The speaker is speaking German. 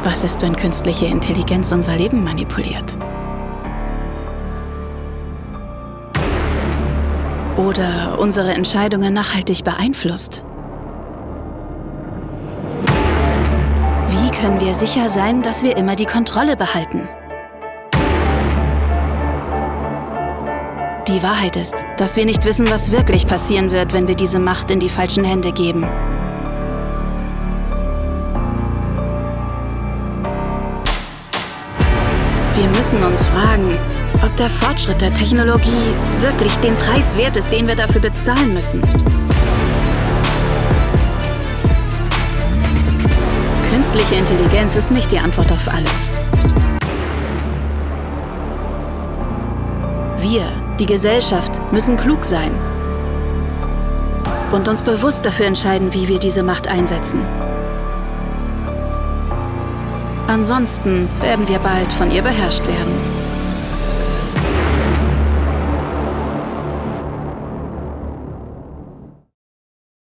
Was ist, wenn künstliche Intelligenz unser Leben manipuliert? Oder unsere Entscheidungen nachhaltig beeinflusst? Wie können wir sicher sein, dass wir immer die Kontrolle behalten? Die Wahrheit ist, dass wir nicht wissen, was wirklich passieren wird, wenn wir diese Macht in die falschen Hände geben. Wir müssen uns fragen, ob der Fortschritt der Technologie wirklich den Preis wert ist, den wir dafür bezahlen müssen. Künstliche Intelligenz ist nicht die Antwort auf alles. Wir, die Gesellschaft, müssen klug sein und uns bewusst dafür entscheiden, wie wir diese Macht einsetzen. Ansonsten werden wir bald von ihr beherrscht werden.